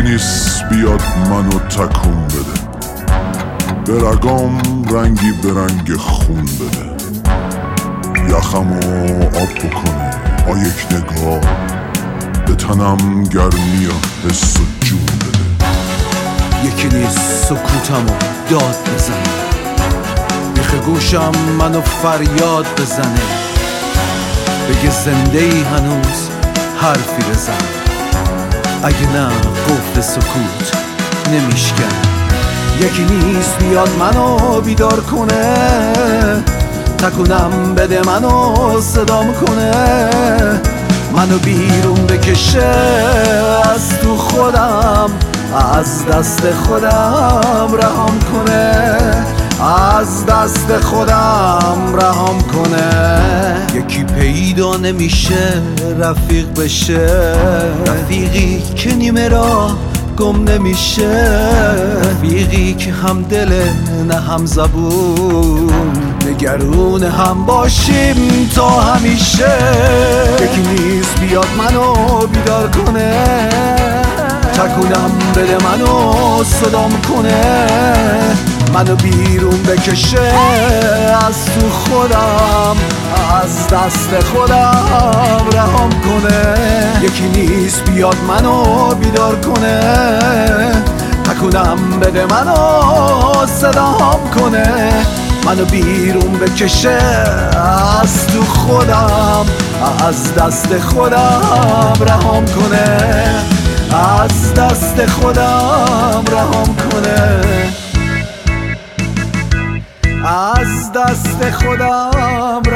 نیست بیاد منو تکون بده، به رگام رنگی به رنگ خون بده، یخمو آب بکنه با یک نگاه، به تنم گرمی و حس و جون بده. یکی نیست سکوتمو داد بزنه، بیخ گوشم منو فریاد بزنه، بگه زنده ای هنوز حرفی بزن، اگه نه قفل سکوت نمیشکن. یکی نیست بیاد منو بیدار کنه، تکونم بده منو صدام کنه، منو بیرون بکشه از تو خودم، از دست خودم رهام کنه، از دست خودم رهام کنه. یکی پیدا نمیشه رفیق بشه، رفیقی که نیمه راه گم نمیشه، رفیقی که هم دل نه هم زبون، نگرون هم باشیم تا همیشه. یکی نیست بیاد منو بیدار کنه، تکونم بده منو صدام کنه، منو بیرون بکشه از تو خودم، از دست خودم رهام کنه. یکی نیست بیاد منو بیدار کنه، تکونم بده منو صدام کنه، منو بیرون بکشه از تو خودم، از دست خودم رهام کنه، از دست خودم رهام کنه، از دست خودم